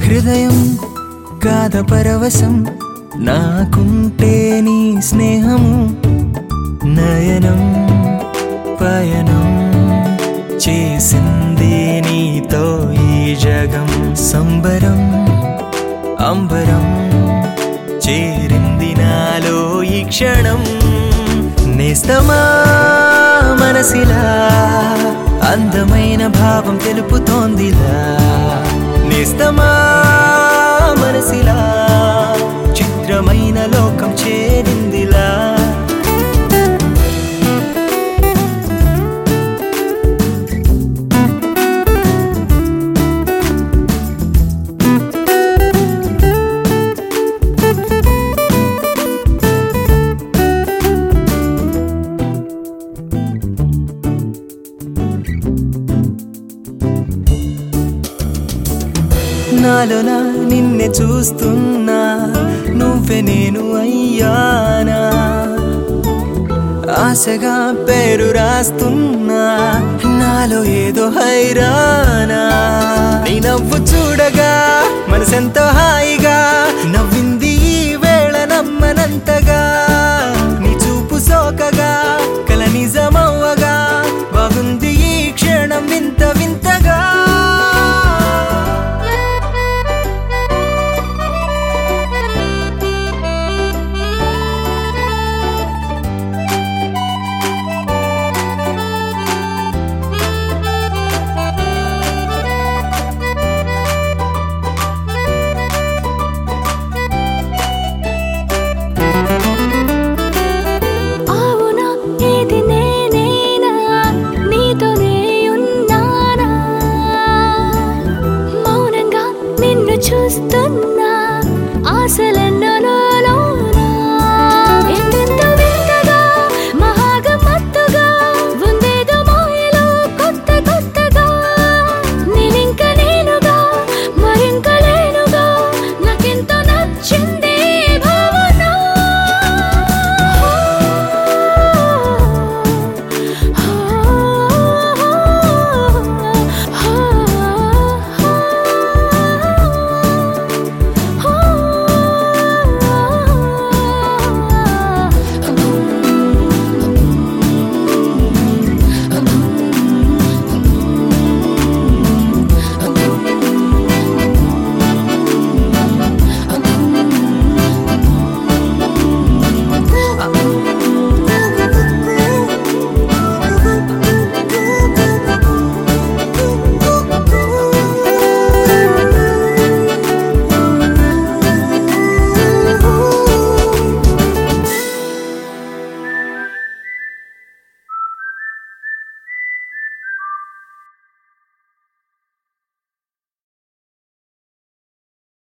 హృదయం గాథ పరవశం నాకుంటే నీ స్నేహము నయనం పయనం చేసింది నీతో ఈ జగం సంబరం అంబరం చేరింది నాలో ఈ క్షణం నేస్తమా మనసిలా అందమైన భావం తెలుపుతోందిలా నేస్తమా మనసిలా చిత్రమైన లోకం చేరిందిలా నాలోనా నిన్నే చూస్తున్నా నువ్వే నేను అయ్యానా ఆశగా పేరు రాస్తున్నా నాలో ఏదో హైరానా నీ నవ్వు చూడగా మనసెంతో హాయిగా నవ్వింది ఈ వేళ నమ్మనంతగా నీ చూపు సోకగా కల నిజమవ్వగా బాగుంది ఈ క్షణం వింత వింతగా చూస్తున్నా